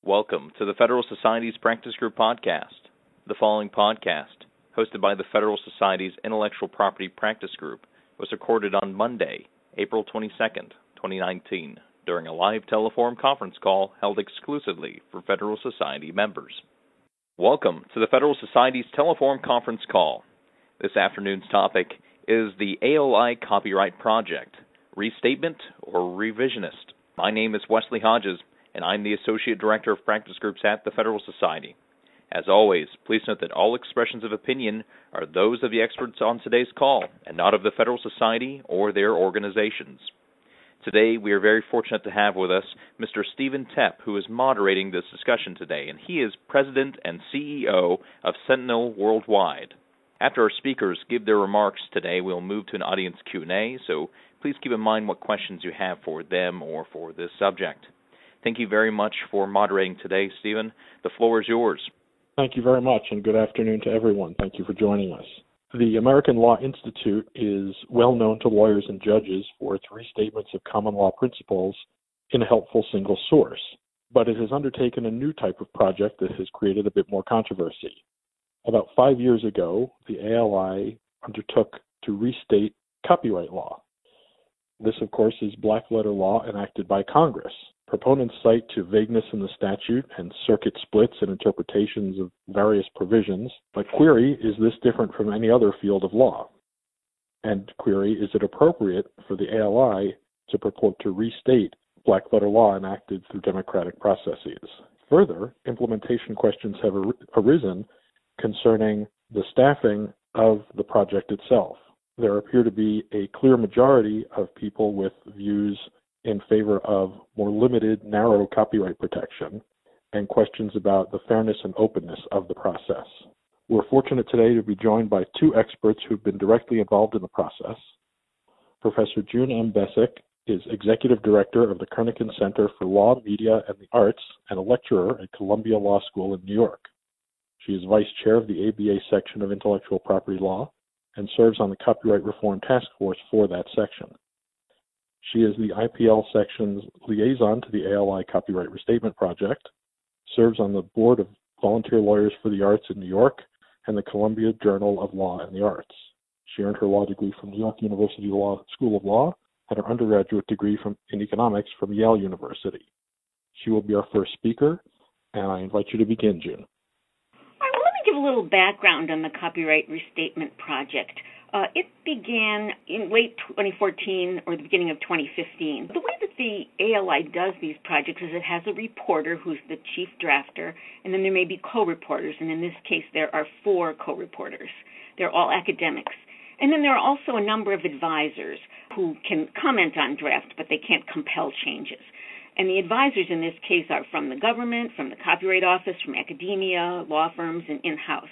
Welcome to the Federal Society's Practice Group podcast. The following podcast, hosted by the Federal Society's Intellectual Property Practice Group, was recorded on Monday, April 22nd, 2019, during a live telephone conference call held exclusively for Federal Society members. Welcome to the Federal Society's telephone conference call. This afternoon's topic is the ALI Copyright Project, Restatement or Revisionist. My name is Wesley Hodges, and I'm the Associate Director of Practice Groups at the Federal Society. As always, please note that all expressions of opinion are those of the experts on today's call, and not of the Federal Society or their organizations. Today, we are very fortunate to have with us Mr. Stephen Tepp, who is moderating this discussion today, and he is President and CEO of Sentinel Worldwide. After our speakers give their remarks today, we'll move to an audience Q&A, so please keep in mind what questions you have for them or for this subject. Thank you very much for moderating today, Stephen. The floor is yours. Thank you very much, and good afternoon to everyone. Thank you for joining us. The American Law Institute is well known to lawyers and judges for its restatements of common law principles in a helpful single source, but it has undertaken a new type of project that has created a bit more controversy. About 5 years ago, the ALI undertook to restate copyright law. This, of course, is black-letter law enacted by Congress. Proponents cite to vagueness in the statute and circuit splits and interpretations of various provisions, but query, is this different from any other field of law? And query, is it appropriate for the ALI to purport to restate black-letter law enacted through democratic processes? Further, implementation questions have arisen concerning the staffing of the project itself. There appear to be a clear majority of people with views in favor of more limited, narrow copyright protection and questions about the fairness and openness of the process. We're fortunate today to be joined by two experts who've been directly involved in the process. Professor June M. Besic is Executive Director of the Kernighan Center for Law, Media, and the Arts and a lecturer at Columbia Law School in New York. She is Vice Chair of the ABA section of Intellectual Property Law and serves on the Copyright Reform Task Force for that section. She is the IPL section's liaison to the ALI Copyright Restatement Project, serves on the Board of Volunteer Lawyers for the Arts in New York, and the Columbia Journal of Law and the Arts. She earned her law degree from New York University School of Law and her undergraduate degree in economics from Yale University. She will be our first speaker, and I invite you to begin, June. Give a little background on the Copyright Restatement Project. It began in late 2014 or the beginning of 2015. The way that the ALI does these projects is it has a reporter who's the chief drafter, and then there may be co-reporters, and in this case there are 4 co-reporters. They're all academics. And then there are also a number of advisors who can comment on draft, but they can't compel changes. And the advisors in this case are from the government, from the Copyright Office, from academia, law firms, and in-house.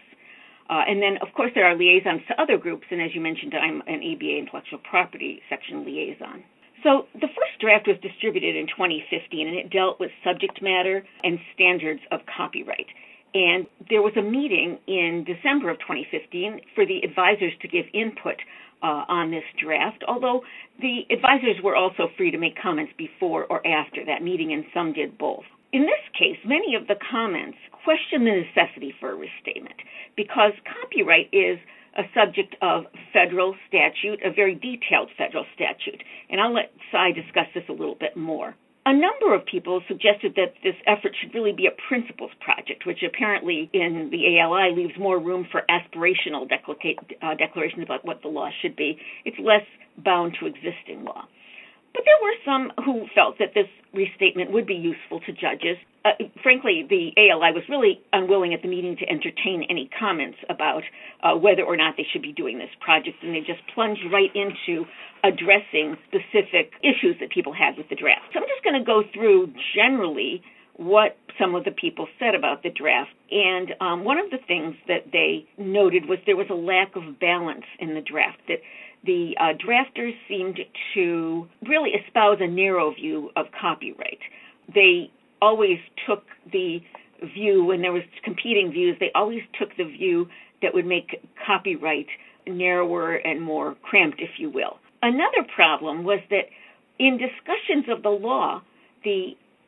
And then, of course, there are liaisons to other groups, and as you mentioned, I'm an ABA Intellectual Property Section liaison. So the first draft was distributed in 2015, and it dealt with subject matter and standards of copyright. And there was a meeting in December of 2015 for the advisors to give input on this draft, although the advisors were also free to make comments before or after that meeting, and some did both. In this case, many of the comments question the necessity for a restatement because copyright is a subject of federal statute, a very detailed federal statute, and I'll let Cy discuss this a little bit more. A number of people suggested that this effort should really be a principles project, which apparently in the ALI leaves more room for aspirational declarations about what the law should be. It's less bound to existing law. But there were some who felt that this restatement would be useful to judges. Frankly, the ALI was really unwilling at the meeting to entertain any comments about whether or not they should be doing this project, and they just plunged right into addressing specific issues that people had with the draft. So I'm just going to go through generally what some of the people said about the draft. And one of the things that they noted was there was a lack of balance in the draft, that the drafters seemed to really espouse a narrow view of copyright. They always took the view, when there was competing views, they always took the view that would make copyright narrower and more cramped, if you will. Another problem was that in discussions of the law, the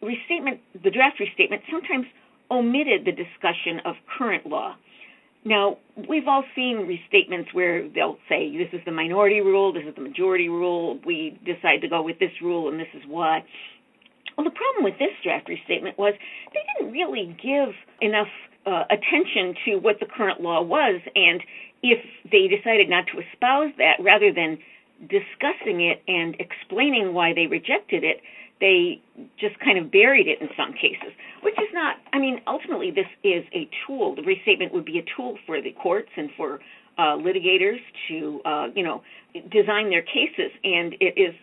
the draft restatement sometimes omitted the discussion of current law. Now, we've all seen restatements where they'll say, this is the minority rule, this is the majority rule, we decide to go with this rule, and this is why. Well, the problem with this draft restatement was they didn't really give enough attention to what the current law was, and if they decided not to espouse that, rather than discussing it and explaining why they rejected it, they just kind of buried it in some cases, which is not, ultimately this is a tool. The restatement would be a tool for the courts and for litigators to, design their cases, and it is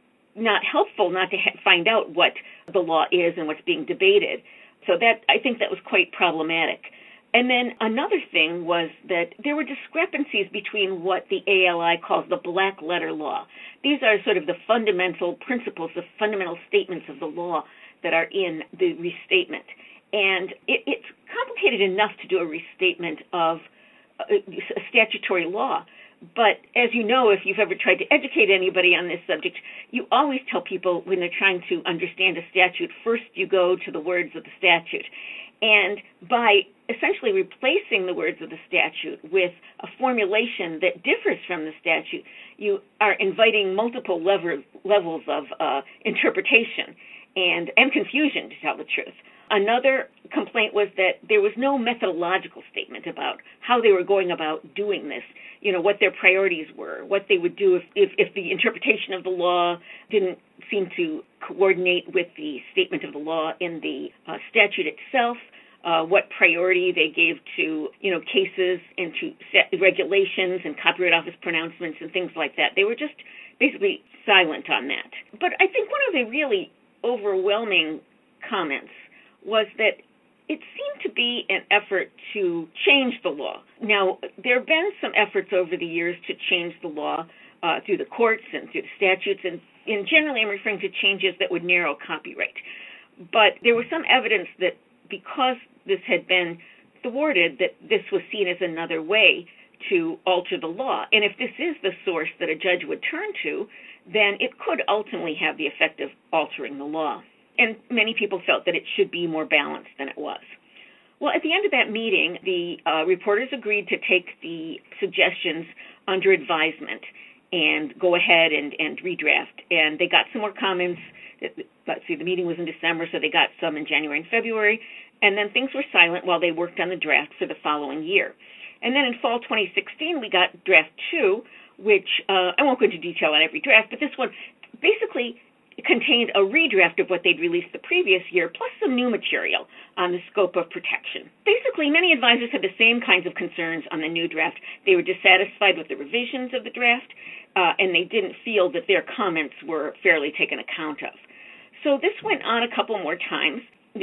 not helpful not to find out what the law is and what's being debated. So I think that was quite problematic. And then another thing was that there were discrepancies between what the ALI calls the black letter law. These are sort of the fundamental principles, the fundamental statements of the law that are in the restatement. And it's complicated enough to do a restatement of a statutory law. But as you know, if you've ever tried to educate anybody on this subject, you always tell people when they're trying to understand a statute, first you go to the words of the statute. And by essentially replacing the words of the statute with a formulation that differs from the statute, you are inviting multiple levels of interpretation and confusion, to tell the truth. Another complaint was that there was no methodological statement about how they were going about doing this, what their priorities were, what they would do if the interpretation of the law didn't seem to coordinate with the statement of the law in the statute itself, what priority they gave to, cases and to regulations and Copyright Office pronouncements and things like that. They were just basically silent on that. But I think one of the really overwhelming comments was that it seemed to be an effort to change the law. Now, there have been some efforts over the years to change the law through the courts and through the statutes, and generally I'm referring to changes that would narrow copyright. But there was some evidence that because this had been thwarted, that this was seen as another way to alter the law. And if this is the source that a judge would turn to, then it could ultimately have the effect of altering the law. And many people felt that it should be more balanced than it was. Well, at the end of that meeting, the reporters agreed to take the suggestions under advisement and go ahead and redraft. And they got some more comments. Let's see, the meeting was in December, so they got some in January and February. And then things were silent while they worked on the draft for the following year. And then in fall 2016, we got draft 2, which I won't go into detail on every draft, but this one basically contained a redraft of what they'd released the previous year, plus some new material on the scope of protection. Basically, many advisors had the same kinds of concerns on the new draft. They were dissatisfied with the revisions of the draft, and they didn't feel that their comments were fairly taken account of. So this went on a couple more times.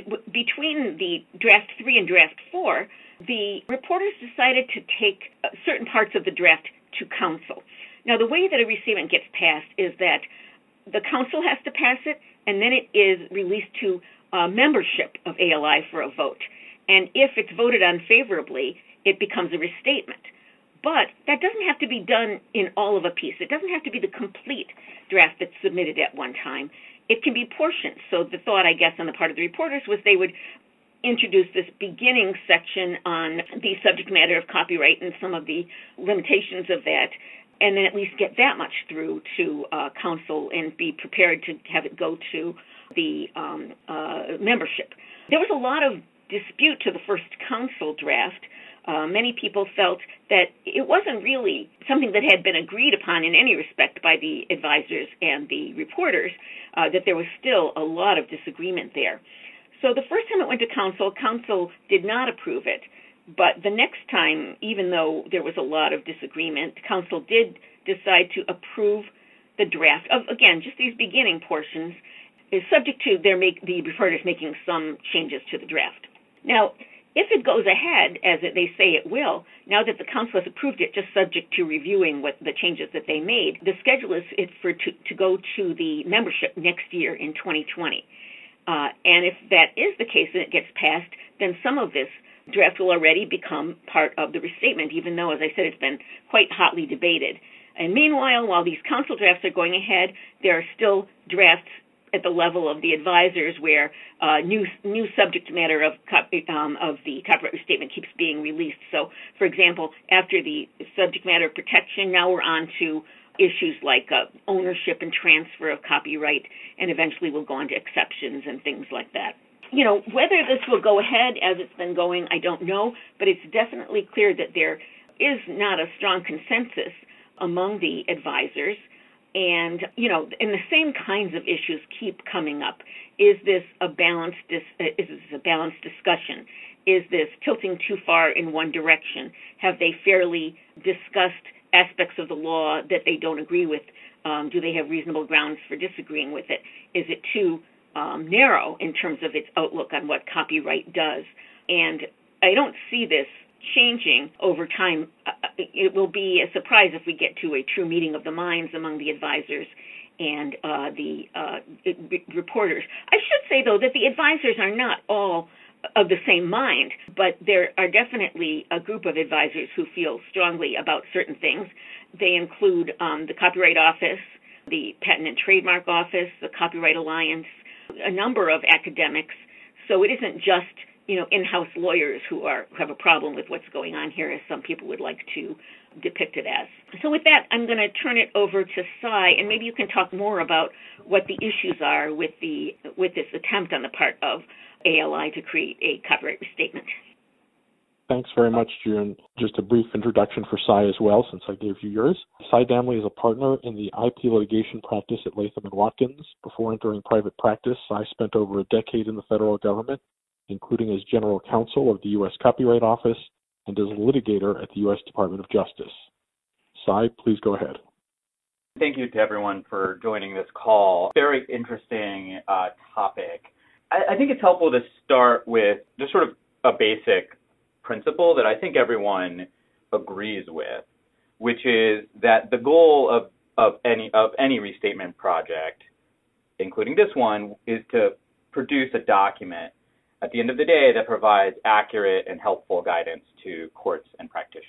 Between the draft 3 and draft 4, the reporters decided to take certain parts of the draft to council. Now, the way that a restatement gets passed is that the council has to pass it, and then it is released to membership of ALI for a vote. And if it's voted on favorably, it becomes a restatement. But that doesn't have to be done in all of a piece. It doesn't have to be the complete draft that's submitted at one time. It can be portions. So the thought, I guess, on the part of the reporters was they would introduce this beginning section on the subject matter of copyright and some of the limitations of that, and then at least get that much through to council and be prepared to have it go to the membership. There was a lot of dispute to the first council draft. Many people felt that it wasn't really something that had been agreed upon in any respect by the advisors and the reporters, that there was still a lot of disagreement there. So the first time it went to council, council did not approve it. But the next time, even though there was a lot of disagreement, council did decide to approve the draft of, again, just these beginning portions, is subject to the reporters making some changes to the draft. Now, if it goes ahead, as they say it will, now that the council has approved it, just subject to reviewing what the changes that they made, the schedule is to go to the membership next year in 2020. And if that is the case and it gets passed, then some of this draft will already become part of the restatement, even though, as I said, it's been quite hotly debated. And meanwhile, while these council drafts are going ahead, there are still drafts at the level of the advisors, where new subject matter of the copyright restatement keeps being released. So, for example, after the subject matter protection, now we're on to issues like ownership and transfer of copyright, and eventually we'll go on to exceptions and things like that. Whether this will go ahead as it's been going, I don't know, but it's definitely clear that there is not a strong consensus among the advisors. And, and the same kinds of issues keep coming up. Is this a balanced discussion? Is this tilting too far in one direction? Have they fairly discussed aspects of the law that they don't agree with? Do they have reasonable grounds for disagreeing with it? Is it too narrow in terms of its outlook on what copyright does? And I don't see this changing over time. It will be a surprise if we get to a true meeting of the minds among the advisors and the reporters. I should say, though, that the advisors are not all of the same mind, but there are definitely a group of advisors who feel strongly about certain things. They include the Copyright Office, the Patent and Trademark Office, the Copyright Alliance, a number of academics. So it isn't just in-house lawyers who have a problem with what's going on here, as some people would like to depict it as. So with that, I'm going to turn it over to Cy, and maybe you can talk more about what the issues are with this attempt on the part of ALI to create a copyright restatement. Thanks very much, June. Just a brief introduction for Cy as well, since I gave you yours. Cy Damley is a partner in the IP litigation practice at Latham & Watkins. Before entering private practice, Cy spent over a decade in the federal government, including as general counsel of the U.S. Copyright Office and as a litigator at the U.S. Department of Justice. Cy, please go ahead. Thank you to everyone for joining this call. Very interesting topic. I think it's helpful to start with just sort of a basic principle that I think everyone agrees with, which is that the goal of any restatement project, including this one, is to produce a document at the end of the day that provides accurate and helpful guidance to courts and practitioners.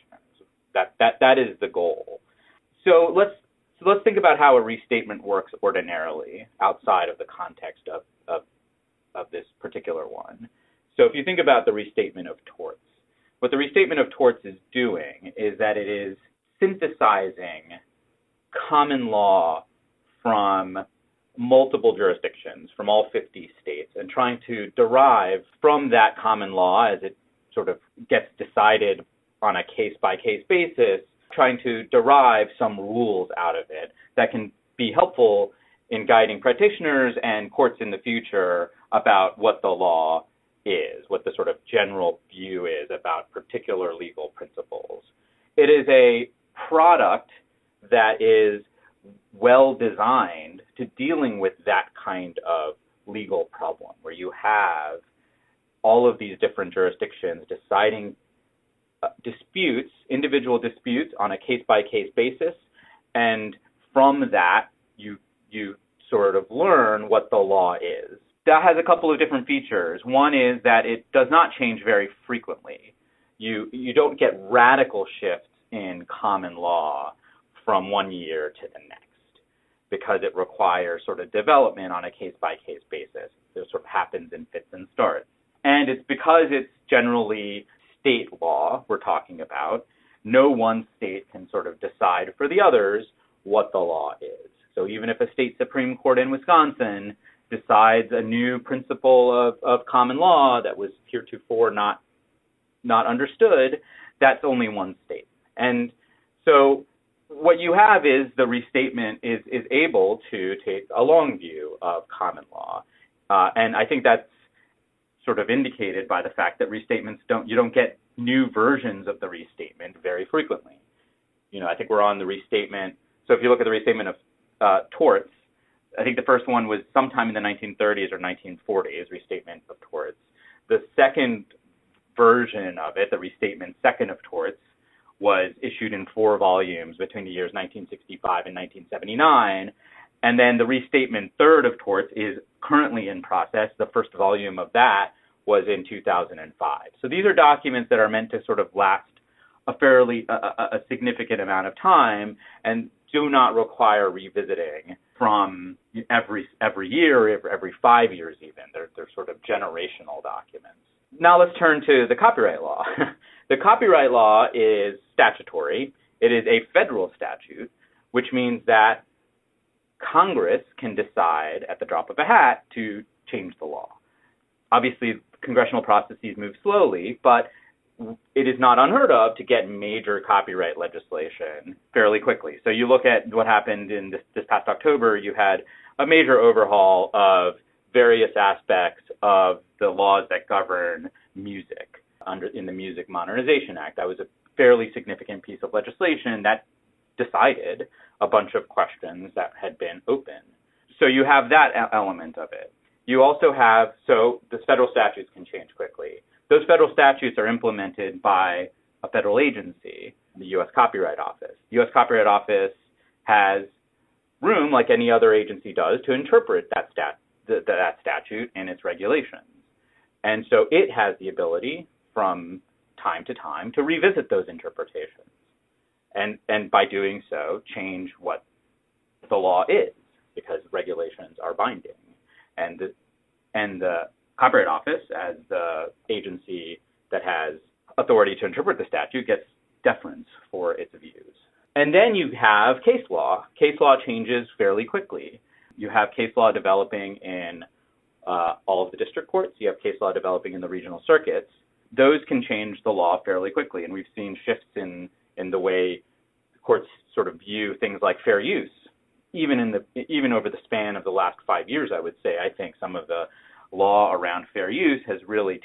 That is the goal. So let's think about how a restatement works ordinarily outside of the context of this particular one. So if you think about the restatement of torts, what the restatement of torts is doing is that it is synthesizing common law from multiple jurisdictions, from all 50 states, and trying to derive from that common law, as it sort of gets decided on a case-by-case basis, trying to derive some rules out of it that can be helpful in guiding practitioners and courts in the future about what the law is, what the sort of general view is about particular legal principles. It is a product that is well designed to dealing with that kind of legal problem, where you have all of these different jurisdictions deciding disputes, individual disputes on a case-by-case basis, and from that you sort of learn what the law is. That has a couple of different features. One is that it does not change very frequently. You don't get radical shifts in common law from one year to the next, because it requires sort of development on a case-by-case basis. It sort of happens in fits and starts. And it's because it's generally state law we're talking about, no one state can sort of decide for the others what the law is. So even if a state Supreme Court in Wisconsin decides a new principle of common law that was heretofore not understood, that's only one state. And so what you have is the restatement is able to take a long view of common law. And I think that's sort of indicated by the fact that restatements you don't get new versions of the restatement very frequently. I think we're on the restatement. So if you look at the restatement of torts, I think the first one was sometime in the 1930s or 1940s, restatement of torts. The second version of it, the restatement second of torts, was issued in 4 volumes between the years 1965 and 1979. And then the restatement third of torts is currently in process. The first volume of that was in 2005. So these are documents that are meant to sort of last a significant amount of time. And do not require revisiting from every year, every 5 years even. They're sort of generational documents. Now let's turn to the copyright law. The copyright law is statutory. It is a federal statute, which means that Congress can decide at the drop of a hat to change the law. Obviously, congressional processes move slowly, but it is not unheard of to get major copyright legislation fairly quickly. So you look at what happened in this past October, you had a major overhaul of various aspects of the laws that govern music in the Music Modernization Act. That was a fairly significant piece of legislation that decided a bunch of questions that had been open. So you have that element of it. You also have, so the federal statutes can change quickly. Those federal statutes are implemented by a federal agency, the U.S. Copyright Office. The U.S. Copyright Office has room, like any other agency does, to interpret that statute and its regulations. And so it has the ability from time to time to revisit those interpretations. And by doing so, change what the law is, because regulations are binding. And the Copyright Office, as the agency that has authority to interpret the statute, gets deference for its views. And then you have case law. Case law changes fairly quickly. You have case law developing in all of the district courts. You have case law developing in the regional circuits. Those can change the law fairly quickly. And we've seen shifts in the way courts sort of view things like fair use. Even over the span of the last 5 years, I would say, I think some of the law around fair use has really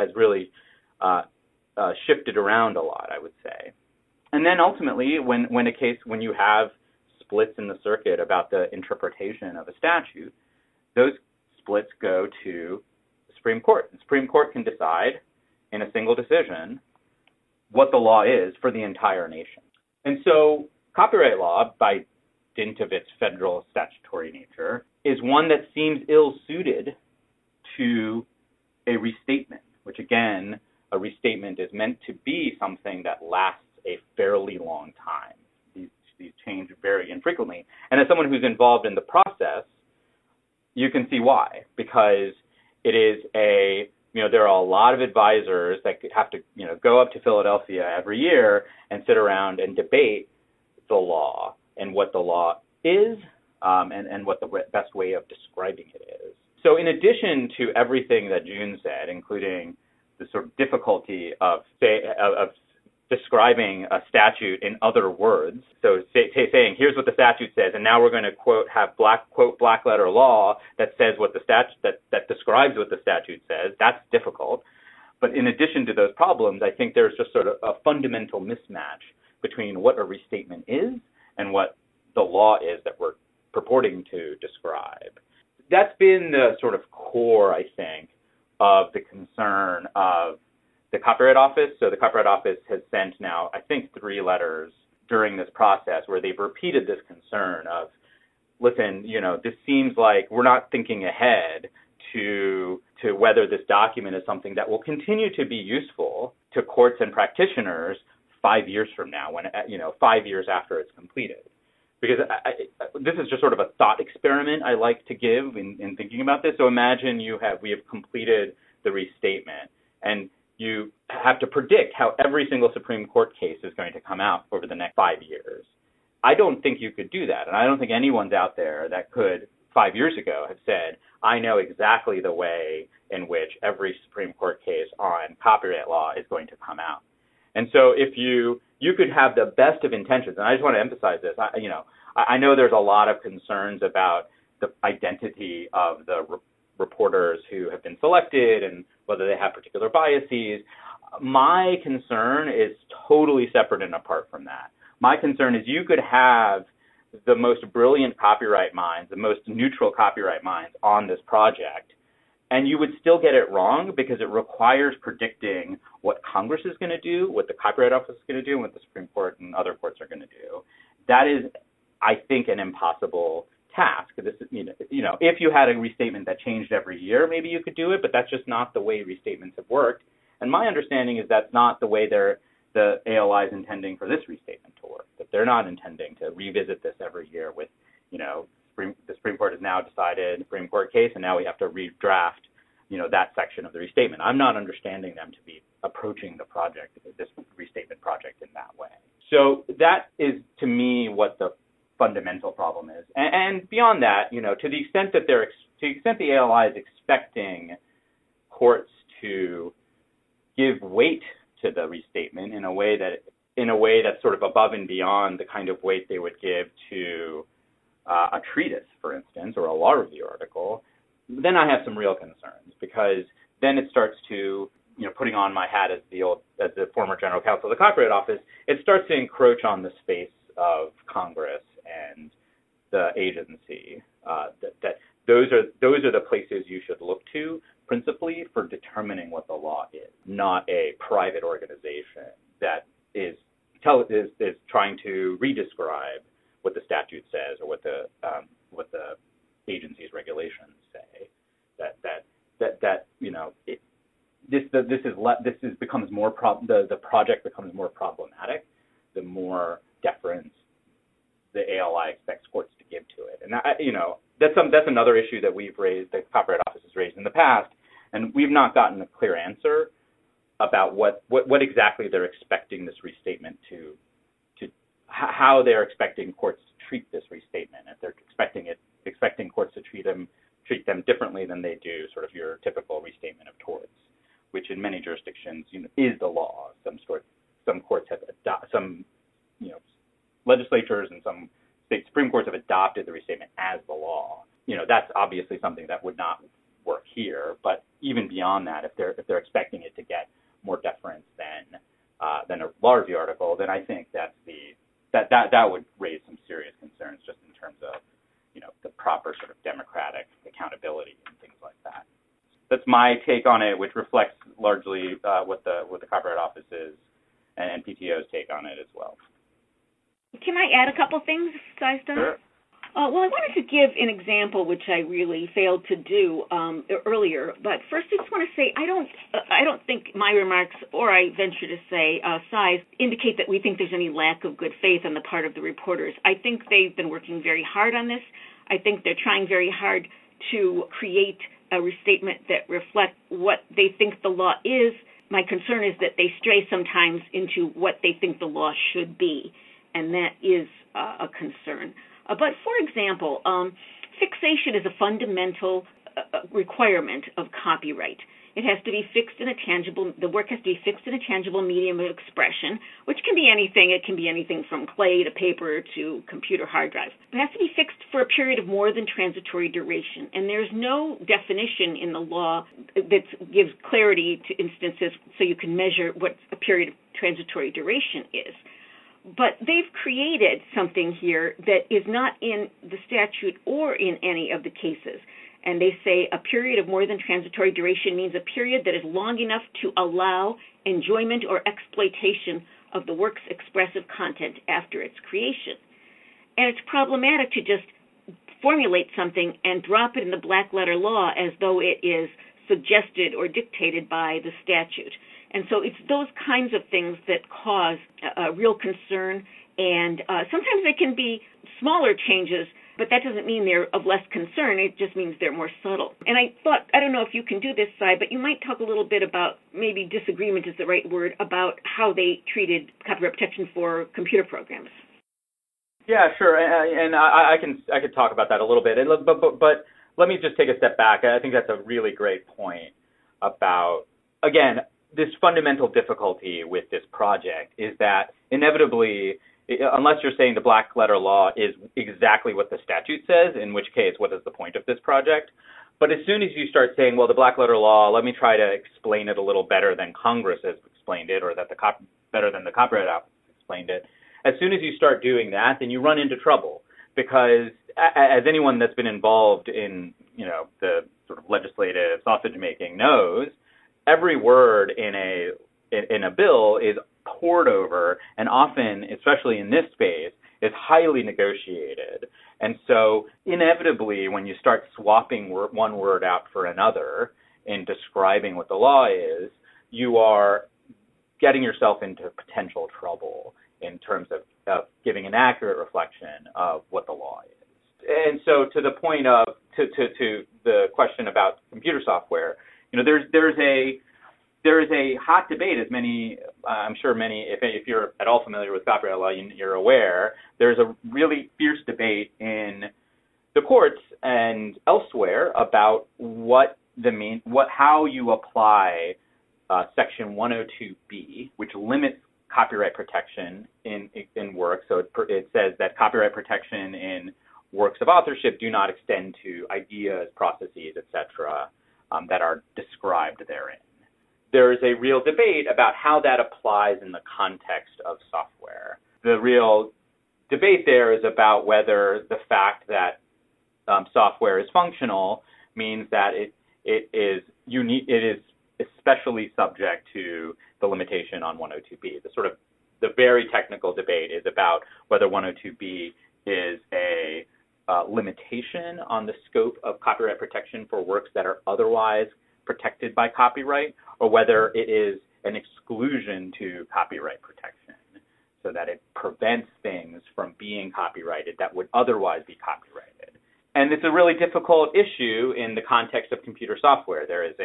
shifted around a lot, I would say. And then ultimately, when you have splits in the circuit about the interpretation of a statute, those splits go to the Supreme Court. The Supreme Court can decide in a single decision what the law is for the entire nation. And so copyright law, by dint of its federal statutory nature, is one that seems ill-suited to a restatement, which again, a restatement is meant to be something that lasts a fairly long time. These change very infrequently. And as someone who's involved in the process, you can see why, because it is there are a lot of advisors that have to, go up to Philadelphia every year and sit around and debate the law and what the law is and what the best way of describing it is. So in addition to everything that June said, including the sort of difficulty of describing a statute in other words, so saying, here's what the statute says, and now we're going to have black letter law that says what the that describes what the statute says, that's difficult. But in addition to those problems, I think there's just sort of a fundamental mismatch between what a restatement is and what the law is that we're purporting to describe. That's been the sort of core, I think, of the concern of the Copyright Office. So the Copyright Office has sent now, I think, 3 letters during this process where they've repeated this concern of, listen, this seems like we're not thinking ahead to whether this document is something that will continue to be useful to courts and practitioners 5 years from now, when 5 years after it's completed. Because this is just sort of a thought experiment I like to give in thinking about this. So imagine we have completed the restatement, and you have to predict how every single Supreme Court case is going to come out over the next 5 years. I don't think you could do that, and I don't think anyone's out there that could 5 years ago have said, I know exactly the way in which every Supreme Court case on copyright law is going to come out. And so if you could have the best of intentions, and I just want to emphasize this, I know there's a lot of concerns about the identity of the reporters who have been selected and whether they have particular biases. My concern is totally separate and apart from that. My concern is you could have the most brilliant copyright minds, the most neutral copyright minds on this project, and you would still get it wrong because it requires predicting what Congress is going to do, what the Copyright Office is going to do, and what the Supreme Court and other courts are going to do. That is, I think, an impossible task. This, if you had a restatement that changed every year, maybe you could do it, but that's just not the way restatements have worked. And my understanding is that's not the way the ALI is intending for this restatement to work, that they're not intending to revisit this every year with, the Supreme Court has now decided the Supreme Court case, and now we have to redraft, that section of the restatement. I'm not understanding them to be approaching this restatement project in that way. So that is, to me, what the fundamental problem is. And beyond that, to the extent that the ALI is expecting courts to give weight to the restatement in a way that's sort of above and beyond the kind of weight they would give to a treatise, for instance, or a law review article, then I have some real concerns, because then it starts to, putting on my hat as the former general counsel of the Copyright Office, it starts to encroach on the space of Congress and the agency. That those are the places you should look to principally for determining what the law is, not a private organization that is trying to redescribe what the statute says or what the agency's regulations say. The project becomes more problematic the more deference the ALI expects courts to give to it. And that's another issue that we've raised, the Copyright Office has raised in the past, and we've not gotten a clear answer about what exactly they're expecting this restatement to how they're expecting courts to treat this restatement. If they're expecting courts to treat them differently than they do sort of your typical restatement of torts, which in many jurisdictions is the law. Some courts have legislatures and some state Supreme Courts have adopted the restatement as the law. That's obviously something that would not work here. But even beyond that, if they're expecting it to get more deference than a law review article, then I think that would raise some serious concerns just in terms of the proper sort of democratic accountability and things like that. That's my take on it, which reflects largely what the Copyright Office is and PTO's take on it as well. Can I add a couple things, Seiston? Sure. Well, I wanted to give an example, which I really failed to do earlier. But first, I just want to say I don't think my remarks, or I venture to say size, indicate that we think there's any lack of good faith on the part of the reporters. I think they've been working very hard on this. I think they're trying very hard to create a restatement that reflects what they think the law is. My concern is that they stray sometimes into what they think the law should be, and that is a concern. But for example, fixation is a fundamental requirement of copyright. It has to be fixed in the work has to be fixed in a tangible medium of expression, which can be anything. It can be anything from clay to paper to computer hard drive. It has to be fixed for a period of more than transitory duration. And there's no definition in the law that gives clarity to instances so you can measure what a period of transitory duration is. But they've created something here that is not in the statute or in any of the cases. And they say a period of more than transitory duration means a period that is long enough to allow enjoyment or exploitation of the work's expressive content after its creation. And it's problematic to just formulate something and drop it in the black letter law as though it is suggested or dictated by the statute. And so it's those kinds of things that cause a real concern, and sometimes they can be smaller changes, but that doesn't mean they're of less concern. It just means they're more subtle. And I thought, I don't know if you can do this, Cy, but you might talk a little bit about, maybe disagreement is the right word, about how they treated copyright protection for computer programs. Yeah, sure, and I could talk about that a little bit, but let me just take a step back. I think that's a really great point about, again, this fundamental difficulty with this project is that inevitably, unless you're saying the black letter law is exactly what the statute says, in which case, what is the point of this project? But as soon as you start saying, well, the black letter law, let me try to explain it a little better than Congress has explained it, or that better than the Copyright Office explained it, as soon as you start doing that, then you run into trouble. Because as anyone that's been involved in, the sort of legislative sausage making knows, every word in a bill is poured over, and often, especially in this space, is highly negotiated. And so inevitably, when you start swapping one word out for another in describing what the law is, you are getting yourself into potential trouble. in terms of giving an accurate reflection of what the law is. And so to the point of, to the question about computer software, there is a hot debate, as I'm sure many, if you're at all familiar with copyright law, you're aware, there's a really fierce debate in the courts and elsewhere about how you apply Section 102B, which limits copyright protection in works. So it says that copyright protection in works of authorship do not extend to ideas, processes, etc., that are described therein. There is a real debate about how that applies in the context of software. The real debate there is about whether the fact that software is functional means that it is especially subject to the limitation on 102B. The very technical debate is about whether 102B is a limitation on the scope of copyright protection for works that are otherwise protected by copyright, or whether it is an exclusion to copyright protection, so that it prevents things from being copyrighted that would otherwise be copyrighted. And it's a really difficult issue in the context of computer software. There is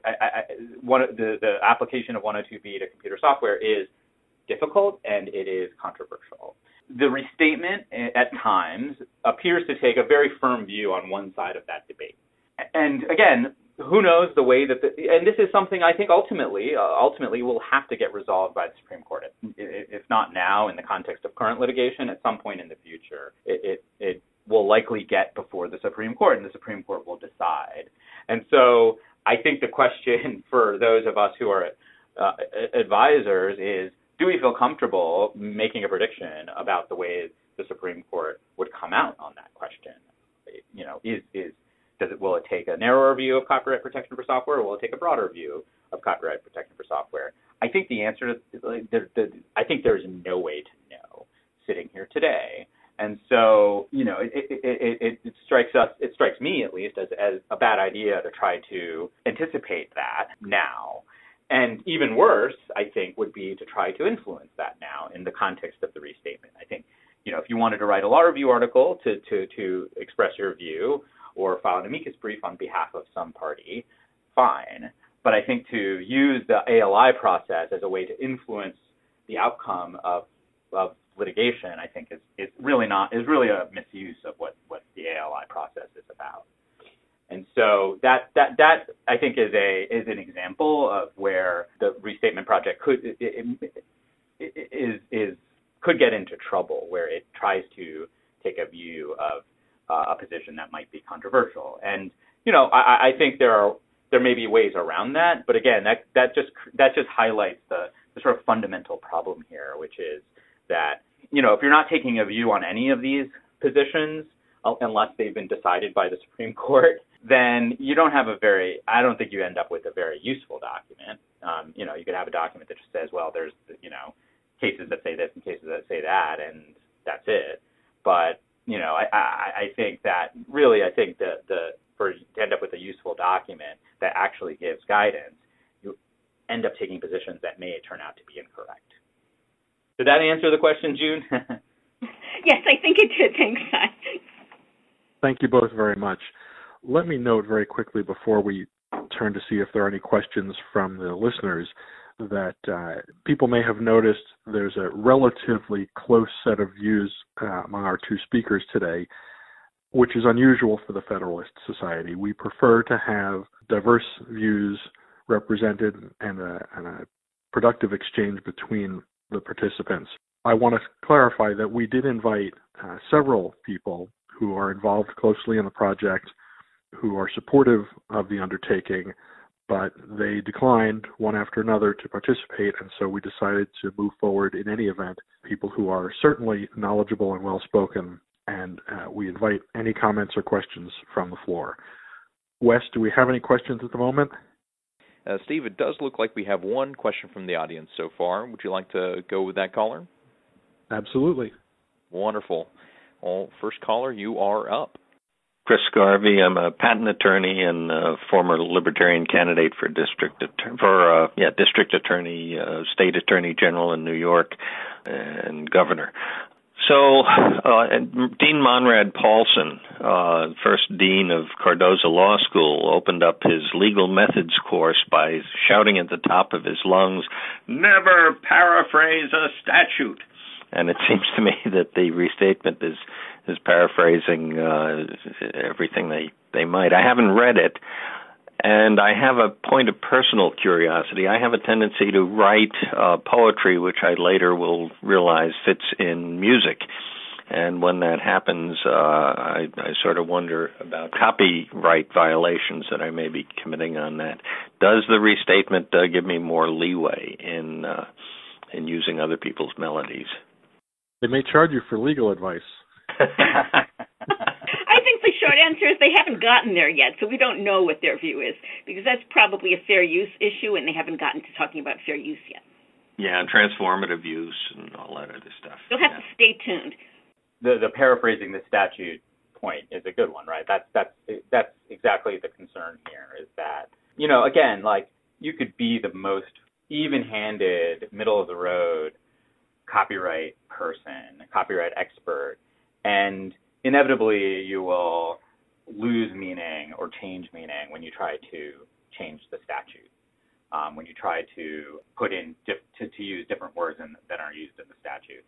the application of 102B to computer software is difficult and it is controversial. The restatement at times appears to take a very firm view on one side of that debate. And again, who knows the way that and this is something I think ultimately will have to get resolved by the Supreme Court. If not now, in the context of current litigation, at some point in the future, it will likely get before the Supreme Court, and the Supreme Court will decide. And so I think the question for those of us who are advisors is, do we feel comfortable making a prediction about the way the Supreme Court would come out on that question? Will it take a narrower view of copyright protection for software, or will it take a broader view of copyright protection for software? I think the answer I think there's no way to know sitting here today. And so, it strikes me at least as a bad idea to try to anticipate that now. And even worse, I think, would be to try to influence that now in the context of the restatement. I think, if you wanted to write a law review article to express your view or file an amicus brief on behalf of some party, fine. But I think to use the ALI process as a way to influence the outcome of litigation, I think is really a misuse of what the ALI process is about. And so that I think is an example of where the restatement project could get into trouble, where it tries to take a view of a position that might be controversial. And I think there may be ways around that, but again, that just highlights the sort of fundamental problem here, which is that if you're not taking a view on any of these positions, unless they've been decided by the Supreme Court, then you don't have I don't think you end up with a very useful document. You could have a document that just says, well, there's, cases that say this and cases that say that, and that's it. But, I think that to end up with a useful document that actually gives guidance, you end up taking positions that may turn out to be incorrect. Did that answer the question, June? Yes, I think it did. Thanks, Sai. Thank you both very much. Let me note very quickly before we turn to see if there are any questions from the listeners that people may have noticed there's a relatively close set of views among our two speakers today, which is unusual for the Federalist Society. We prefer to have diverse views represented and a productive exchange between the participants. I want to clarify that we did invite several people who are involved closely in the project, who are supportive of the undertaking, but they declined one after another to participate, and so we decided to move forward in any event, people who are certainly knowledgeable and well-spoken, and we invite any comments or questions from the floor. Wes, do we have any questions at the moment? Steve, it does look like we have one question from the audience so far. Would you like to go with that caller? Absolutely. Wonderful. Well, first caller, you are up. Chris Garvey. I'm a patent attorney and a former Libertarian candidate for district attorney, state attorney general in New York, and governor. So, Dean Monrad Paulson, first dean of Cardozo Law School, opened up his legal methods course by shouting at the top of his lungs, "Never paraphrase a statute." And it seems to me that the restatement is paraphrasing everything they might. I haven't read it, and I have a point of personal curiosity. I have a tendency to write poetry, which I later will realize fits in music. And when that happens, I sort of wonder about copyright violations that I may be committing on that. Does the restatement give me more leeway in using other people's melodies? They may charge you for legal advice. I think the short answer is they haven't gotten there yet, so we don't know what their view is, because that's probably a fair use issue, and they haven't gotten to talking about fair use yet. Yeah, transformative use and all that other stuff. You'll have to stay tuned. The paraphrasing the statute point is a good one, right? That's exactly the concern here, is that, again, like, you could be the most even-handed, middle-of-the-road copyright person, copyright expert, and inevitably you will lose meaning or change meaning when you try to change the statute, when you try to put in to use different words than are used in the statute.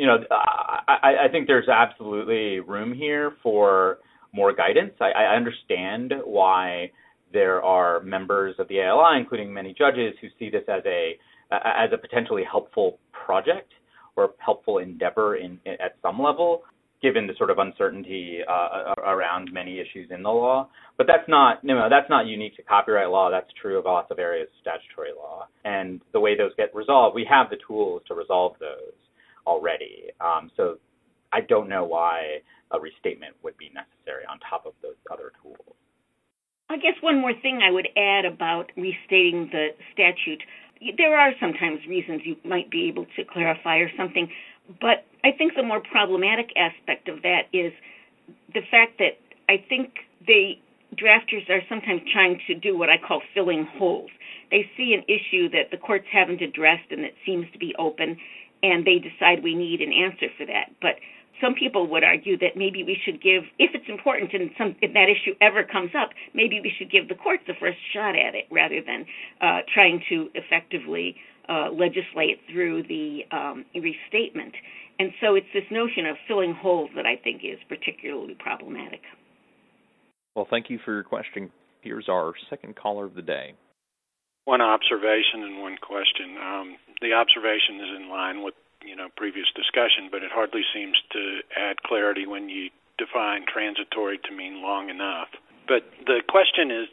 I think there's absolutely room here for more guidance. I understand why there are members of the ALI, including many judges, who see this as a potentially helpful project or helpful endeavor at some level, given the sort of uncertainty around many issues in the law. But that's not unique to copyright law. That's true of lots of areas of statutory law. And the way those get resolved, we have the tools to resolve those already. So I don't know why a restatement would be necessary on top of those other tools. I guess one more thing I would add about restating the statute. There are sometimes reasons you might be able to clarify or something, but I think the more problematic aspect of that is the fact that I think the drafters are sometimes trying to do what I call filling holes. They see an issue that the courts haven't addressed and that seems to be open, and they decide we need an answer for that. But some people would argue that maybe we should give, if it's important and if that issue ever comes up, maybe we should give the courts the first shot at it rather than trying to effectively legislate through the restatement. And so it's this notion of filling holes that I think is particularly problematic. Well, thank you for your question. Here's our second caller of the day. One observation and one question. The observation is in line with previous discussion, but it hardly seems to add clarity when you define transitory to mean long enough. But the question is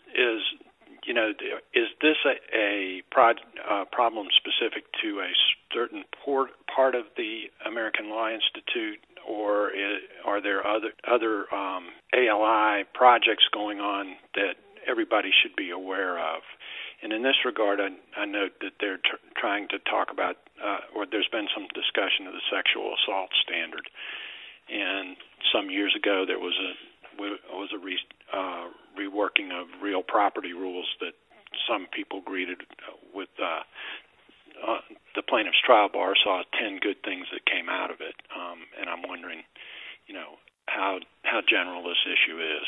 this a problem specific to a certain part of the American Law Institute, or are there other ALI projects going on that everybody should be aware of? And in this regard, I note that they're trying to talk about, or there's been some discussion of the sexual assault standard. And some years ago, there was a reworking of real property rules that some people greeted with the plaintiff's trial bar saw 10 good things that came out of it. And I'm wondering, how general this issue is.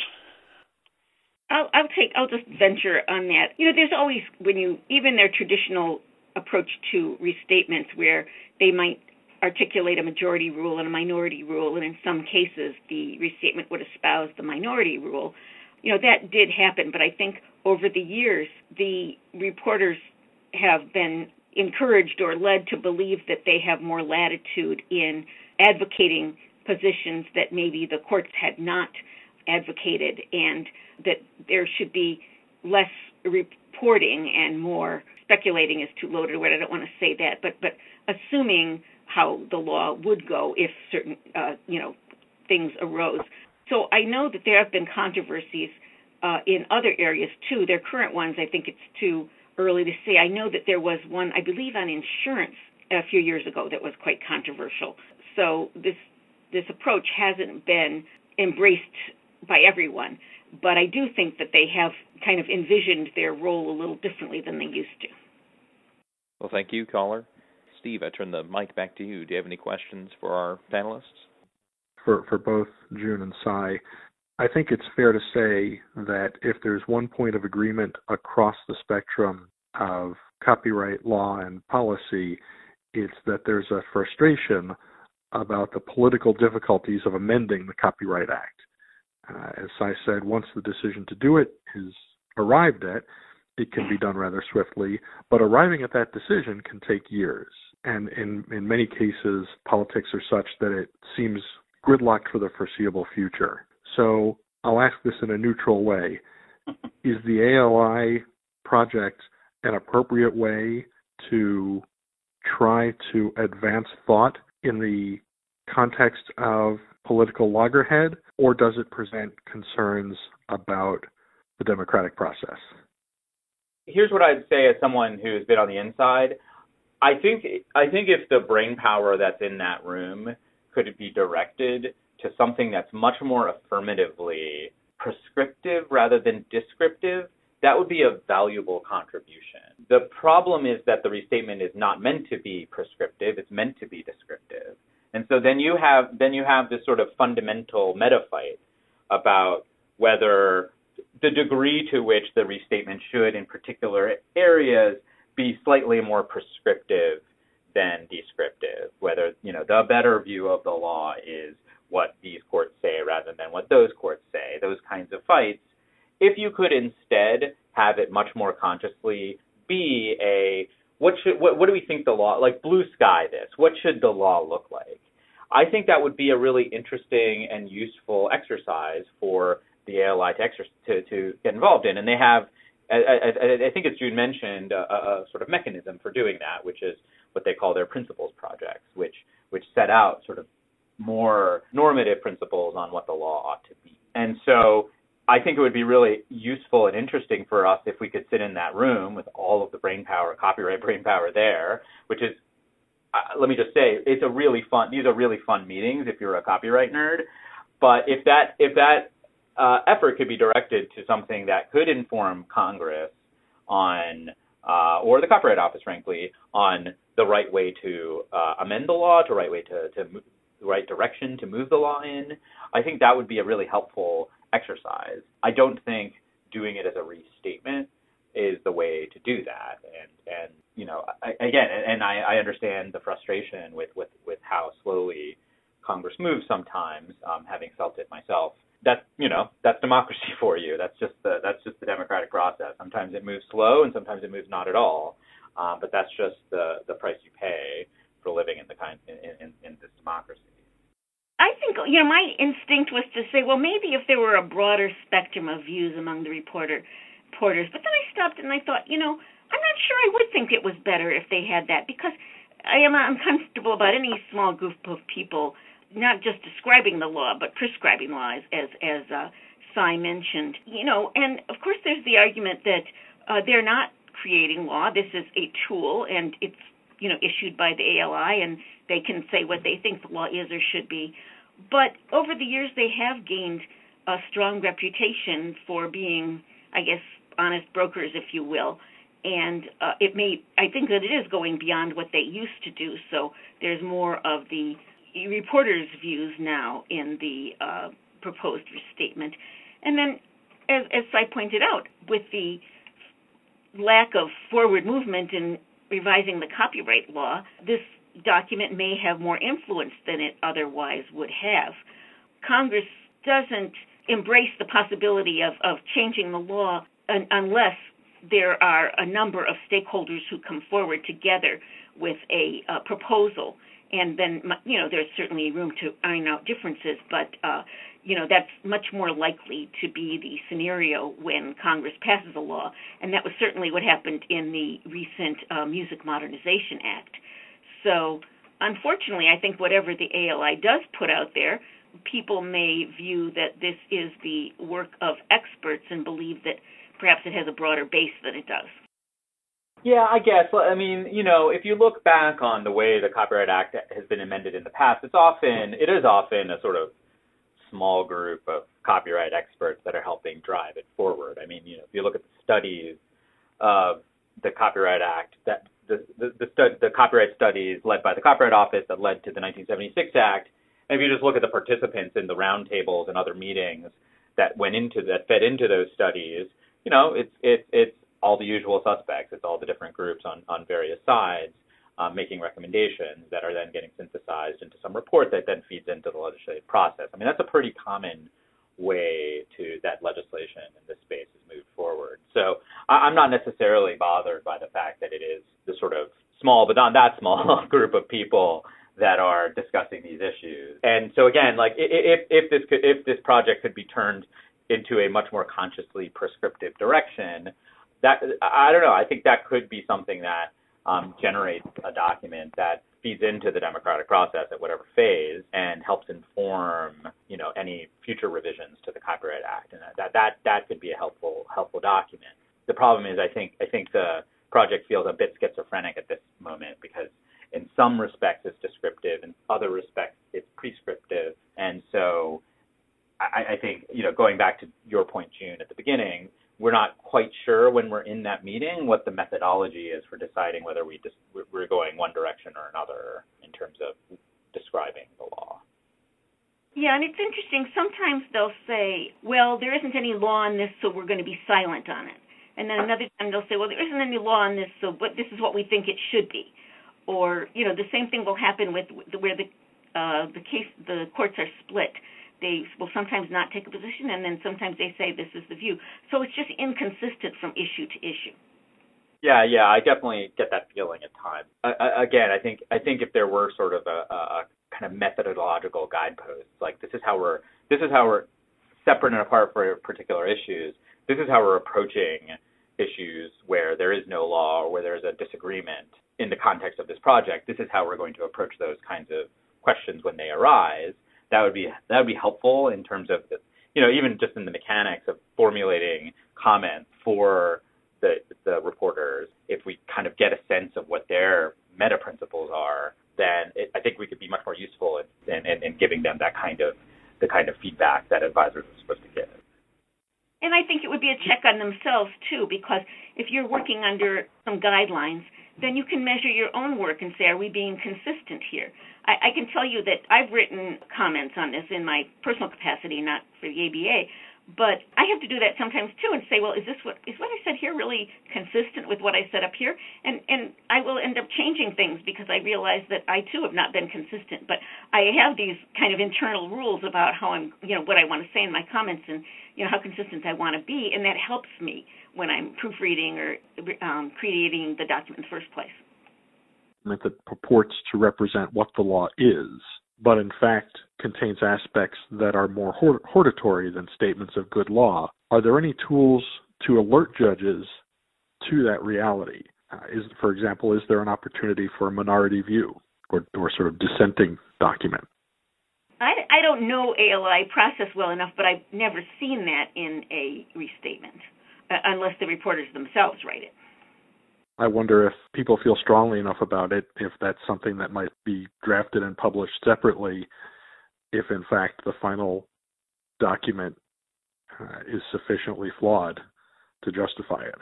I'll just venture on that. There's always, even their traditional approach to restatements where they might articulate a majority rule and a minority rule, and in some cases the restatement would espouse the minority rule. That did happen, but I think over the years the reporters have been encouraged or led to believe that they have more latitude in advocating positions that maybe the courts had not advocated, and that there should be less reporting and more speculating is too loaded a word. I don't want to say that, but assuming how the law would go if certain things arose. So I know that there have been controversies in other areas too. Their current ones, I think it's too early to say. I know that there was one, I believe, on insurance a few years ago that was quite controversial. So this approach hasn't been embraced by everyone. But I do think that they have kind of envisioned their role a little differently than they used to. Well, thank you, caller. Steve, I turn the mic back to you. Do you have any questions for our panelists? For both June and Cy, I think it's fair to say that if there's one point of agreement across the spectrum of copyright law and policy, it's that there's a frustration about the political difficulties of amending the Copyright Act. As Cy said, once the decision to do it is arrived at, it can be done rather swiftly, but arriving at that decision can take years. And in many cases, politics are such that it seems gridlocked for the foreseeable future. So I'll ask this in a neutral way. Is the ALI project an appropriate way to try to advance thought in the context of political loggerhead, or does it present concerns about the democratic process? Here's what I'd say as someone who's been on the inside. I think if the brain power that's in that room could be directed to something that's much more affirmatively prescriptive rather than descriptive, that would be a valuable contribution. The problem is that the restatement is not meant to be prescriptive, it's meant to be descriptive. And so then you have this sort of fundamental meta fight about whether the degree to which the restatement should, in particular areas, be slightly more prescriptive than descriptive, whether, the better view of the law is what these courts say rather than what those courts say, those kinds of fights. If you could instead have it much more consciously be what do we think the law, like blue sky this, what should the law look like? I think that would be a really interesting and useful exercise for the ALI to get involved in. And they have, I think as June mentioned, a sort of mechanism for doing that, which is what they call their principles projects, which set out sort of more normative principles on what the law ought to be. And so I think it would be really useful and interesting for us if we could sit in that room with all of the copyright brain power there, which is, let me just say, these are really fun meetings if you're a copyright nerd. But if that effort could be directed to something that could inform Congress on, or the Copyright Office, frankly, on the right way to amend the law, the right direction to move the law in, I think that would be a really helpful exercise. I don't think doing it as a restatement is the way to do that. And I understand the frustration with how slowly Congress moves sometimes, having felt it myself. That's democracy for you. That's just the democratic process. Sometimes it moves slow and sometimes it moves not at all. But that's just the price you pay for living in this democracy. I think, my instinct was to say, well, maybe if there were a broader spectrum of views among the reporters, but then I stopped and I thought, I'm not sure I would think it was better if they had that, because I am uncomfortable about any small group of people not just describing the law, but prescribing laws, as Cy mentioned. And of course there's the argument that they're not creating law. This is a tool, and it's issued by the ALI, and they can say what they think the law is or should be. But over the years, they have gained a strong reputation for being, I guess, honest brokers, if you will. And I think that it is going beyond what they used to do. So there's more of the reporters' views now in the proposed restatement. And then, as Cy pointed out, with the lack of forward movement in revising the copyright law, this document may have more influence than it otherwise would have. Congress doesn't embrace the possibility of changing the law unless there are a number of stakeholders who come forward together with a proposal. And then, there's certainly room to iron out differences, but, that's much more likely to be the scenario when Congress passes a law. And that was certainly what happened in the recent Music Modernization Act. So, unfortunately, I think whatever the ALI does put out there, people may view that this is the work of experts and believe that perhaps it has a broader base than it does. Yeah, I guess. I mean, if you look back on the way the Copyright Act has been amended in the past, it is often a sort of small group of copyright experts that are helping drive it forward. I mean, if you look at the studies of the Copyright Act, that the copyright studies led by the Copyright Office that led to the 1976 Act, and if you just look at the participants in the roundtables and other meetings that fed into those studies, it's all the usual suspects. It's all the different groups on various sides making recommendations that are then getting synthesized into some report that then feeds into the legislative process. I mean, that's a pretty common way that legislation in this space has moved forward. So I'm not necessarily bothered by the fact that it is the sort of small, but not that small group of people that are discussing these issues. And so again, like if this project could be turned into a much more consciously prescriptive direction, that I don't know. I think that could be something that generates a document that feeds into the democratic process at whatever phase and helps inform, any future revisions to the Copyright Act, and that could be a helpful document. The problem is, I think the project feels a bit schizophrenic at this moment because in some respects it's descriptive, in other respects it's prescriptive, and so I think going back to your point, June, at the beginning, we're not quite sure when we're in that meeting what the methodology is for deciding whether we're going one direction or another in terms of describing the law. Yeah, and it's interesting. Sometimes they'll say, well, there isn't any law on this, so we're going to be silent on it. And then another time they'll say, well, there isn't any law on this, so this is what we think it should be. Or, the same thing will happen with where the courts are split. They will sometimes not take a position, and then sometimes they say this is the view. So it's just inconsistent from issue to issue. Yeah, I definitely get that feeling at times. Again, I think if there were sort of a kind of methodological guideposts, like this is how we're separate and apart for particular issues. This is how we're approaching issues where there is no law or where there is a disagreement in the context of this project. This is how we're going to approach those kinds of questions when they arise. That would be helpful in terms of even just in the mechanics of formulating comments for the reporters. If we kind of get a sense of what their meta principles are, then I think we could be much more useful in giving them the kind of feedback that advisors are supposed to give. And I think it would be a check on themselves too, because if you're working under some guidelines, then you can measure your own work and say, are we being consistent here? I can tell you that I've written comments on this in my personal capacity, not for the ABA, but I have to do that sometimes too and say, well, is what I said here really consistent with what I said up here? And I will end up changing things because I realize that I too have not been consistent. But I have these kind of internal rules about how I'm, what I want to say in my comments and, how consistent I want to be, and that helps me when I'm proofreading or creating the document in the first place. That purports to represent what the law is, but in fact contains aspects that are more hortatory than statements of good law. Are there any tools to alert judges to that reality? For example, is there an opportunity for a minority view or sort of dissenting document? I don't know ALI process well enough, but I've never seen that in a restatement, unless the reporters themselves write it. I wonder if people feel strongly enough about it, if that's something that might be drafted and published separately, if in fact the final document is sufficiently flawed to justify it.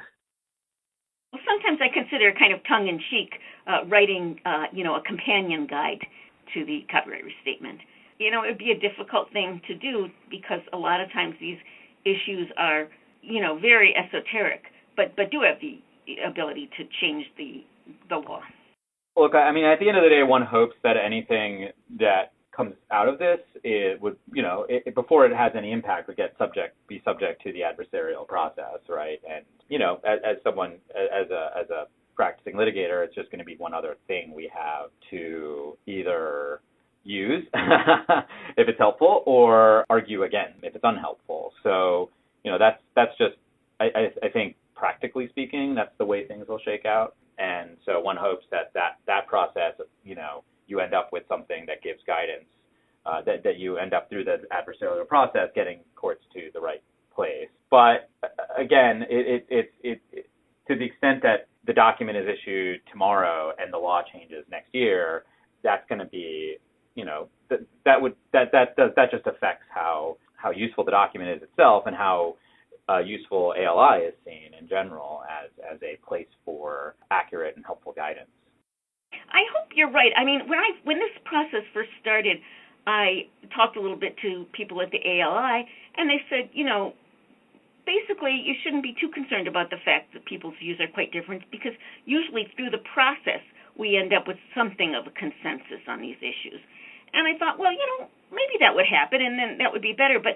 Well, sometimes I consider kind of tongue-in-cheek writing, a companion guide to the copyright restatement. It would be a difficult thing to do because a lot of times these issues are, very esoteric, but do have the ability to change the law. Look, I mean, at the end of the day, one hopes that anything that comes out of this would, before it has any impact, would be subject to the adversarial process, right? And as a practicing litigator, it's just going to be one other thing we have to either use if it's helpful or argue again if it's unhelpful. So that's just I think practically speaking that's the way things will shake out. And so one hopes that process, you end up with something that gives guidance, that you end up through the adversarial process getting courts to the right place. But again, it to the extent that the document is issued tomorrow and the law changes next year, that's going to be, that just affects how useful the document is itself and how useful ALI is seen in general as a place for accurate and helpful guidance. I hope you're right. I mean, when this process first started, I talked a little bit to people at the ALI, and they said, basically you shouldn't be too concerned about the fact that people's views are quite different, because usually through the process we end up with something of a consensus on these issues. And I thought, well, maybe that would happen, and then that would be better. But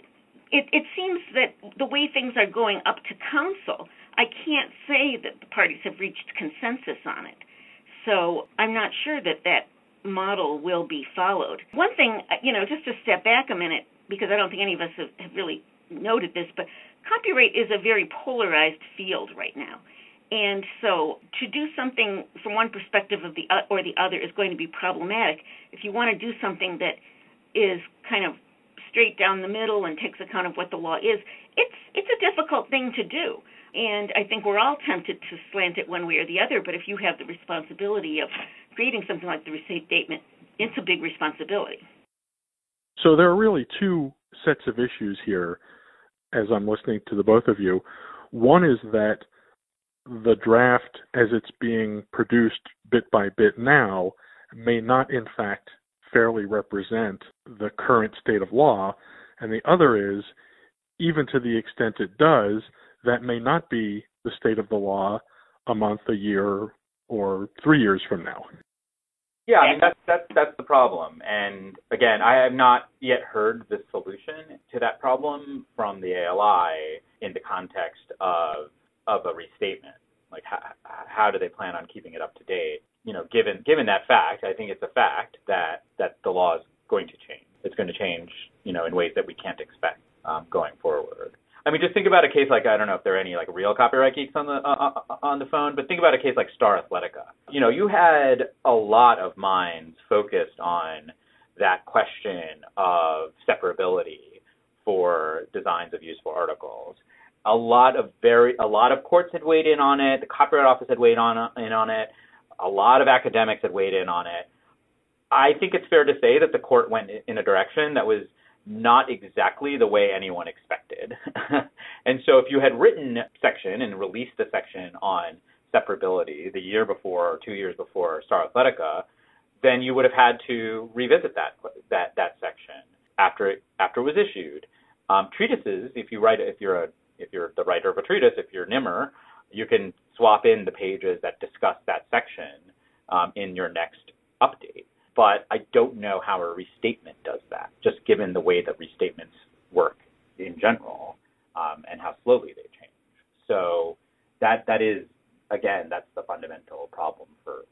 it seems that the way things are going up to council, I can't say that the parties have reached consensus on it. So I'm not sure that model will be followed. One thing, just to step back a minute, because I don't think any of us have really noted this, but copyright is a very polarized field right now. And so to do something from one perspective or the other is going to be problematic. If you want to do something that is kind of straight down the middle and takes account of what the law is, it's a difficult thing to do. And I think we're all tempted to slant it one way or the other, but if you have the responsibility of creating something like the restatement, it's a big responsibility. So there are really two sets of issues here as I'm listening to the both of you. One is that the draft as it's being produced bit by bit now may not in fact fairly represent the current state of law, and the other is, even to the extent it does, that may not be the state of the law a month, a year, or 3 years from now. Yeah, I mean, that's the problem. And again, I have not yet heard the solution to that problem from the ALI in the context of a restatement. Like, how do they plan on keeping it up to date? Given that fact, I think it's a fact that the law is going to change. It's going to change, in ways that we can't expect going forward. I mean, just think about a case like, I don't know if there are any real copyright geeks on the phone, but think about a case like Star Athletica. You had a lot of minds focused on that question of separability for designs of useful articles. A lot of courts had weighed in on it. The Copyright Office had weighed in on it. A lot of academics had weighed in on it. I think it's fair to say that the court went in a direction that was not exactly the way anyone expected. And so if you had written a section and released a section on separability the year before or 2 years before Star Athletica, then you would have had to revisit that section after it was issued. Treatises, if you're the writer of a treatise, if you're NIMR, you can swap in the pages that discuss that section in your next update. But I don't know how a restatement does that, just given the way that restatements work in general and how slowly they change. So that is, again, that's the fundamental problem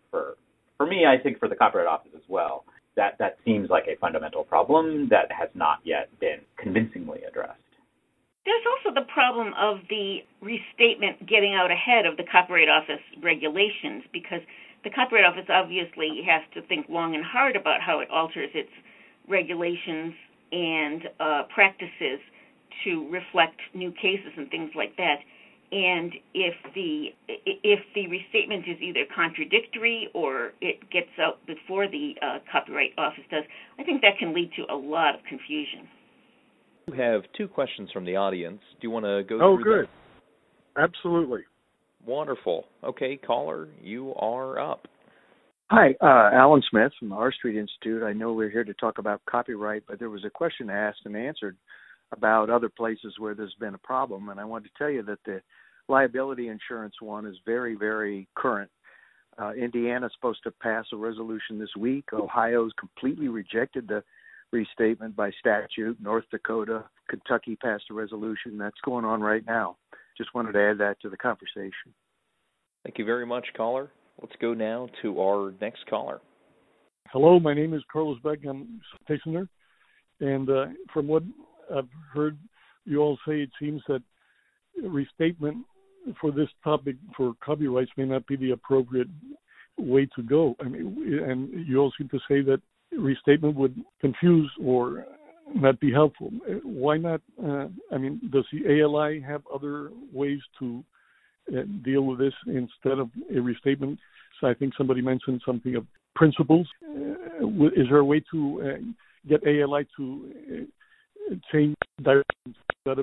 for me, I think for the Copyright Office as well. That seems like a fundamental problem that has not yet been convincingly addressed. There's also the problem of the restatement getting out ahead of the Copyright Office regulations, because the Copyright Office obviously has to think long and hard about how it alters its regulations and practices to reflect new cases and things like that. And if the restatement is either contradictory or it gets out before the Copyright Office does, I think that can lead to a lot of confusion. We have two questions from the audience. Do you want to go through them? Oh, good. Absolutely. Wonderful. Okay, caller, you are up. Hi, Alan Smith from the R Street Institute. I know we're here to talk about copyright, but there was a question asked and answered about other places where there's been a problem, and I wanted to tell you that the liability insurance one is very, very current. Indiana's supposed to pass a resolution this week. Ohio's completely rejected the restatement by statute. North Dakota, Kentucky passed a resolution. That's going on right now. Just wanted to add that to the conversation. Thank you very much, caller. Let's go now to our next caller. Hello, my name is Carlos Beck. I'm a listener. And from what I've heard you all say, it seems that restatement for this topic for copyrights may not be the appropriate way to go. I mean, and you all seem to say that restatement would confuse or not be helpful. Why not? Does the ALI have other ways to deal with this instead of a restatement, I think somebody mentioned something of principles. Is there a way to get ALI to change directions?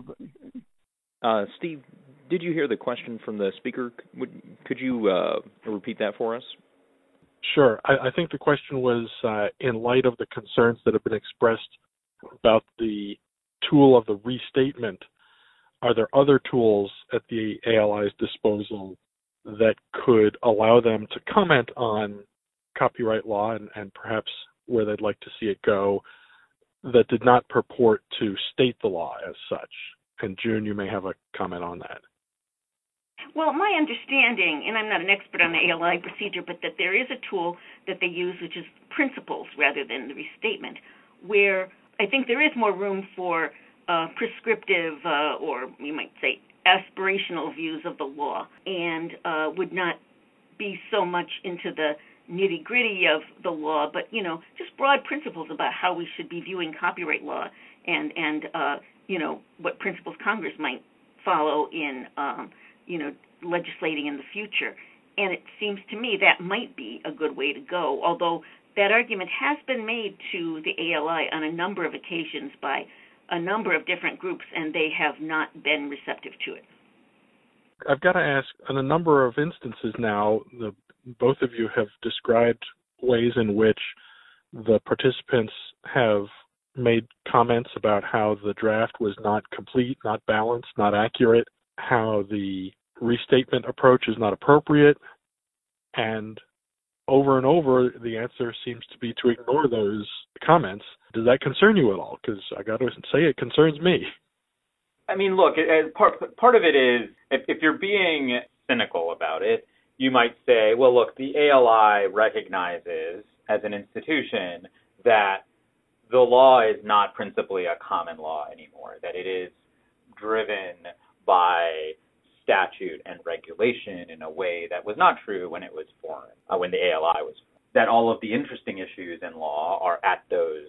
Steve, did you hear the question from the speaker? Could you repeat that for us? Sure. I think the question was, in light of the concerns that have been expressed about the tool of the restatement, are there other tools at the ALI's disposal that could allow them to comment on copyright law and perhaps where they'd like to see it go that did not purport to state the law as such? And June, you may have a comment on that. Well, my understanding, and I'm not an expert on the ALI procedure, but that there is a tool that they use which is principles rather than the restatement, where I think there is more room for prescriptive or you might say aspirational views of the law, and would not be so much into the nitty-gritty of the law, but just broad principles about how we should be viewing copyright law and what principles Congress might follow in legislating in the future. And it seems to me that might be a good way to go, although that argument has been made to the ALI on a number of occasions by a number of different groups, and they have not been receptive to it. I've got to ask, on a number of instances now, both of you have described ways in which the participants have made comments about how the draft was not complete, not balanced, not accurate, how the restatement approach is not appropriate, and over the answer seems to be to ignore those comments. Does that concern you at all? Because I got to say, it concerns me. I mean, look, part of it is, if you're being cynical about it, you might say, well, look, the ALI recognizes as an institution that the law is not principally a common law anymore, that it is driven by statute and regulation in a way that was not true when it was formed, when the ALI was formed. That all of the interesting issues in law are at those,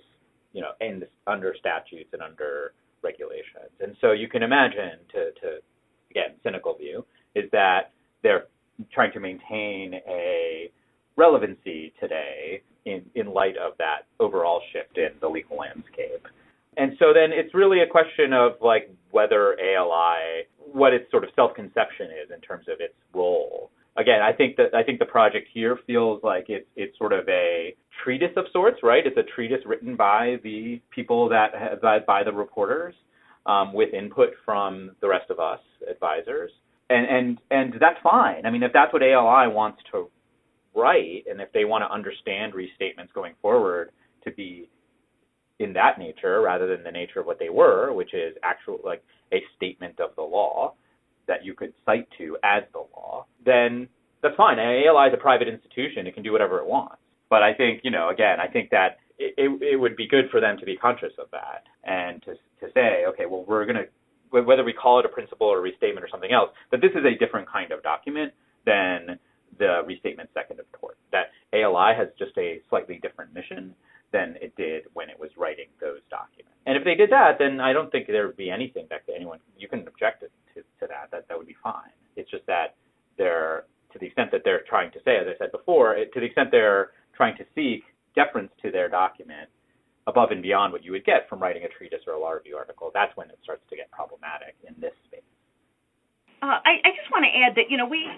under statutes and under regulations. And so you can imagine, to again, cynical view, is that they're trying to maintain a relevancy today in light of that overall shift in the legal landscape. And so then it's really a question of whether ALI, what its sort of self-conception is in terms of its role. Again, I think the project here feels like it's sort of a treatise of sorts, right? It's a treatise written by the people by the reporters, with input from the rest of us advisors, and that's fine. I mean, if that's what ALI wants to write, and if they want to understand restatements going forward to be in that nature rather than the nature of what they were, which is actual a statement of the law that you could cite to as the law, then that's fine. ALI is a private institution; it can do whatever it wants. But I think, again, I think that it would be good for them to be conscious of that and to say, okay, well, we're going to, whether we call it a principle or a restatement or something else, that this is a different kind of document than the restatement second of tort. That ALI has just a slightly different mission than it did when it was writing those documents. And if they did that, then I don't think there would be anything that anyone, you can object to that. That would be fine. It's just that to the extent that they're trying to say, as I said before, to the extent they're trying to seek deference to their document above and beyond what you would get from writing a treatise or a law review article, that's when it starts to get problematic in this space. I just want to add that,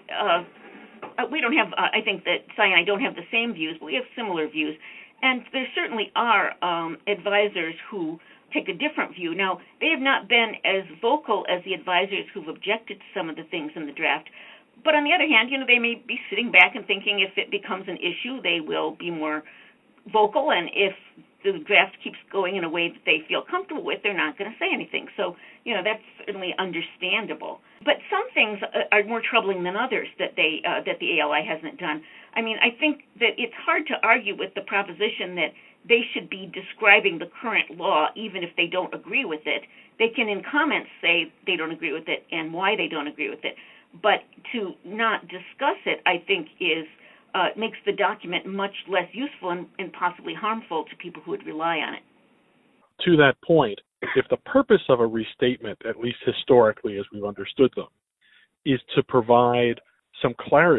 we don't have, I think that Cy and I don't have the same views, but we have similar views. And there certainly are advisors who take a different view. Now, they have not been as vocal as the advisors who've objected to some of the things in the draft. But on the other hand, they may be sitting back and thinking if it becomes an issue, they will be more vocal. And if the draft keeps going in a way that they feel comfortable with, they're not going to say anything. So, that's certainly understandable. But some things are more troubling than others that the ALI hasn't done. I mean, I think that it's hard to argue with the proposition that they should be describing the current law even if they don't agree with it. They can in comments say they don't agree with it and why they don't agree with it. But to not discuss it, I think, makes the document much less useful and possibly harmful to people who would rely on it. To that point, if the purpose of a restatement, at least historically as we've understood them, is to provide some clarity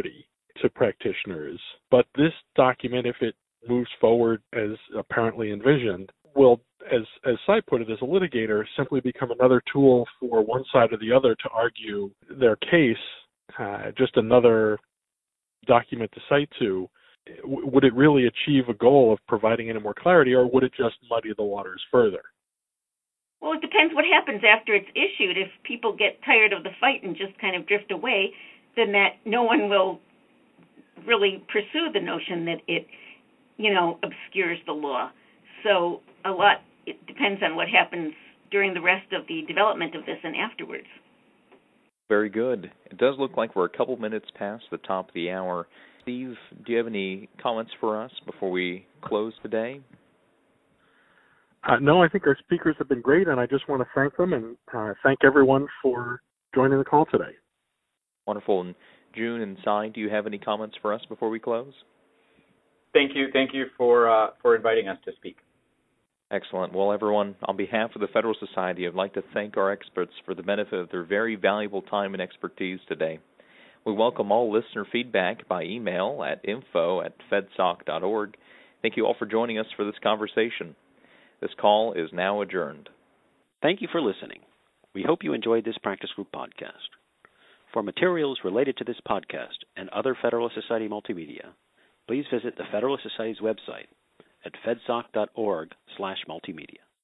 to practitioners. But this document, if it moves forward as apparently envisioned, will, as Cy put it, as a litigator, simply become another tool for one side or the other to argue their case, just another document to cite to. Would it really achieve a goal of providing any more clarity, or would it just muddy the waters further? Well, it depends what happens after it's issued. If people get tired of the fight and just kind of drift away, then that no one will really pursue the notion that it, obscures the law. So it depends on what happens during the rest of the development of this and afterwards. Very good. It does look like we're a couple minutes past the top of the hour. Steve, do you have any comments for us before we close today? No, I think our speakers have been great, and I just want to thank them and thank everyone for joining the call today. Wonderful. And June and Cy, do you have any comments for us before we close? Thank you for inviting us to speak. Excellent. Well, everyone, on behalf of the Federal Society, I'd like to thank our experts for the benefit of their very valuable time and expertise today. We welcome all listener feedback by email at info@fedsoc.org. Thank you all for joining us for this conversation. This call is now adjourned. Thank you for listening. We hope you enjoyed this Practice Group podcast. For materials related to this podcast and other Federalist Society multimedia, please visit the Federalist Society's website at fedsoc.org/multimedia.